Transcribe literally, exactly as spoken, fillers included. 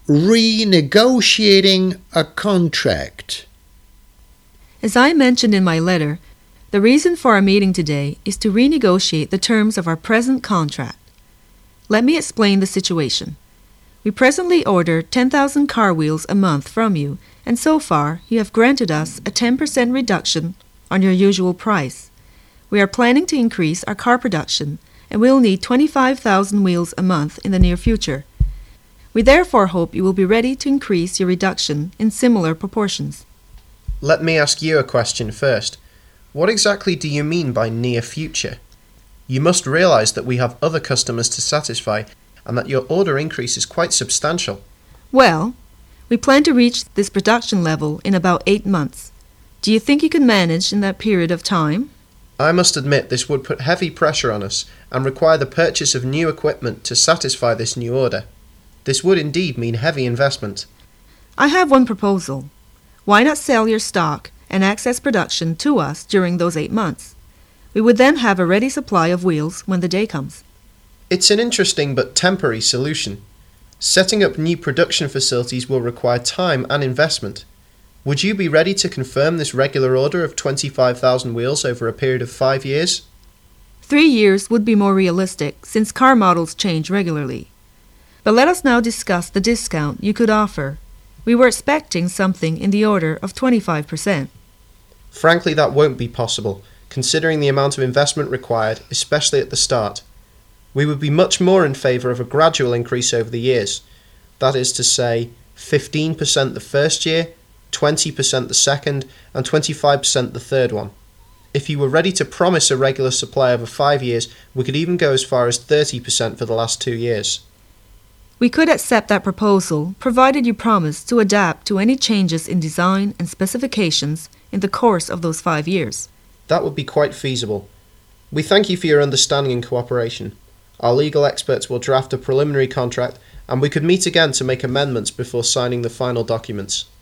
renegotiating a contract? As I mentioned in my letter, the reason for our meeting today is to renegotiate the terms of our present contract. Let me explain the situation. We presently order ten thousand car wheels a month from you, and so far you have granted us a ten percent reduction on your usual price. We are planning to increase our car production, and we'll need twenty-five thousand wheels a month in the near future. We therefore hope you will be ready to increase your reduction in similar proportions. Let me ask you a question first. What exactly do you mean by near future? You must realise that we have other customers to satisfy and that your order increase is quite substantial. Well, we plan to reach this production level in about eight months. Do you think you can manage in that period of time? I must admit this would put heavy pressure on us and require the purchase of new equipment to satisfy this new order. This would indeed mean heavy investment. I have one proposal. Why not sell your stock and access production to us during those eight months? We would then have a ready supply of wheels when the day comes. It's an interesting but temporary solution. Setting up new production facilities will require time and investment. Would you be ready to confirm this regular order of twenty-five thousand wheels over a period of five years? Three years would be more realistic since car models change regularly. But let us now discuss the discount you could offer. We were expecting something in the order of twenty-five percent. Frankly, that won't be possible, considering the amount of investment required, especially at the start. We would be much more in favour of a gradual increase over the years. That is to say, fifteen percent the first year, twenty percent the second, and twenty-five percent the third one. If you were ready to promise a regular supply over five years, we could even go as far as thirty percent for the last two years. We could accept that proposal, provided you promise to adapt to any changes in design and specifications in the course of those five years. That would be quite feasible. We thank you for your understanding and cooperation. Our legal experts will draft a preliminary contract, and we could meet again to make amendments before signing the final documents.